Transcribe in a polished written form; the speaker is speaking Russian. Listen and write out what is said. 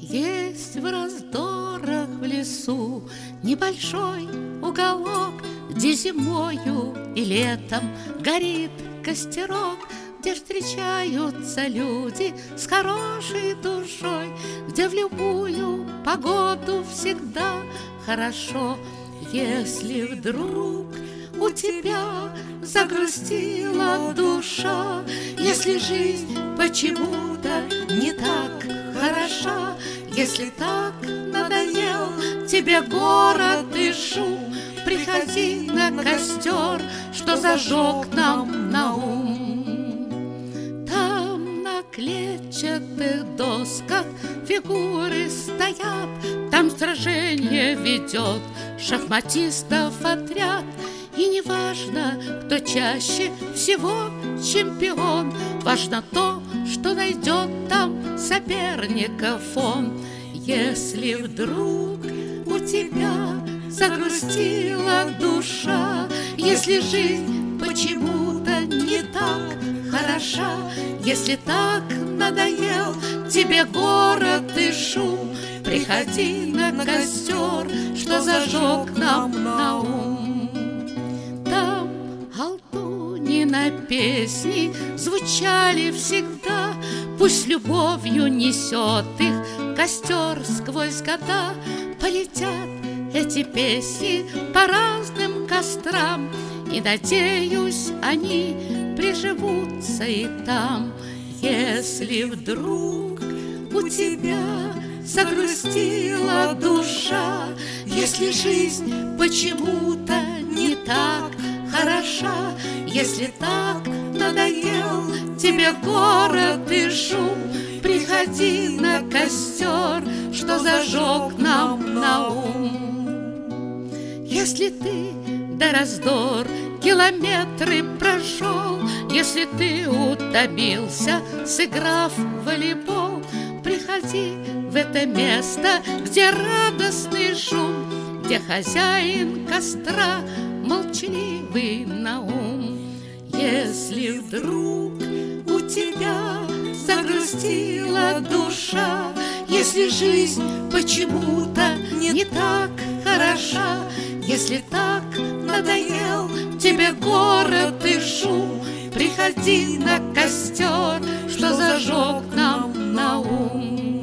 Есть в раздорах в лесу небольшой уголок, где зимою и летом горит костерок, где встречаются люди с хорошей душой, где в любую погоду всегда хорошо. Если вдруг у тебя загрустила душа, если жизнь почему-то не так хороша, если так надоел тебе город и шум, приходи на костер, что зажег нам на ум. Там на клетчатых досках фигуры стоят, там сражение ведет шахматистов отряд. И не важно, кто чаще всего чемпион, важно то, что найдет там соперников он. Если вдруг у тебя загрустила душа, если жизнь почему-то не так хороша, если так надоел тебе город и шум, приходи на костер, что зажег нам на ум. Там алтунина песни звучали всегда, пусть любовью несет их костер сквозь года. Полетят эти песни по разным кострам, и, надеюсь, они приживутся и там. Если вдруг у тебя загрустила душа, если жизнь почему-то не так хороша, если так надоел тебе город и шум, приходи на костер, что зажег нам на ум. Если ты до раздор километры прошел, если ты утомился, сыграв в волейбол, приходи в это место, где радостный шум, где хозяин костра молчаливый на ум. Если вдруг у тебя загрустила душа, если жизнь почему-то не так хороша, если так надоел тебе город и шум, приходи на костер, что зажег нам на ум.